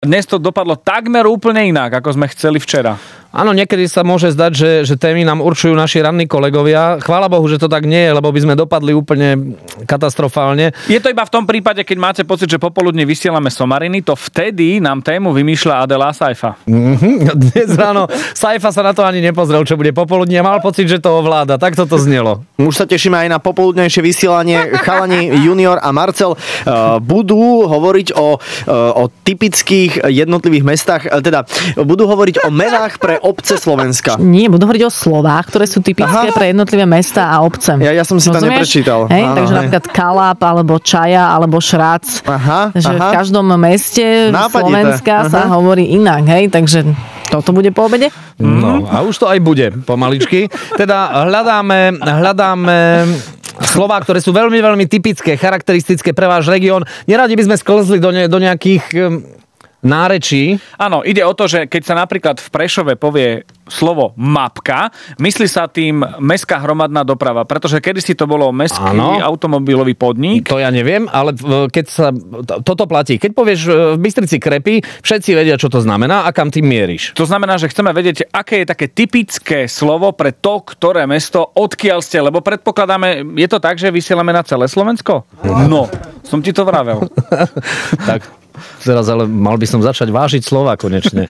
Dnes to dopadlo takmer úplne inak, ako sme chceli včera. Áno, niekedy sa môže zdať, že témy nám určujú naši ranní kolegovia. Chvála Bohu, že to tak nie je, lebo by sme dopadli úplne katastrofálne. Je to iba v tom prípade, keď máte pocit, že popoludne vysielame somariny, to vtedy nám tému vymýšľa Adela Saifa. Dnes ráno Saifa sa na to ani nepozrel, čo bude popoludne. Mal pocit, že to ovláda. Tak to znelo. Už sa tešíme aj na popoludnejšie vysielanie. Chalani Junior a Marcel budú hovoriť o typických jednotlivých mestách, teda budú hovoriť o menách pre obce Slovenska. Nie, budú hovoriť o slovách, ktoré sú typické pre jednotlivé mesta a obce. Ja som si to neprečítal. Hej, takže napríklad Kaláp, alebo Čaja, alebo Šrac. Takže v každom meste Slovenska sa hovorí inak, hej, takže toto bude po obede? No, a už to aj bude pomaličky. Teda hľadáme slová, ktoré sú veľmi, veľmi typické, charakteristické pre váš región. Neradi by sme sklzli do nejakých nárečí. Áno, ide o to, že keď sa napríklad v Prešove povie slovo mapka, myslí sa tým mestská hromadná doprava, pretože kedysi to bolo mestský automobilový podnik. To ja neviem, ale keď sa toto platí. Keď povieš v Bystrici krepy, všetci vedia, čo to znamená a kam tým mieríš. To znamená, že chceme vedieť, aké je také typické slovo pre to, ktoré mesto, odkiaľ ste, lebo predpokladáme, je to tak, že vysielame na celé Slovensko? No, som ti to vravel. Tak teraz ale mal by som začať vážiť slova konečne.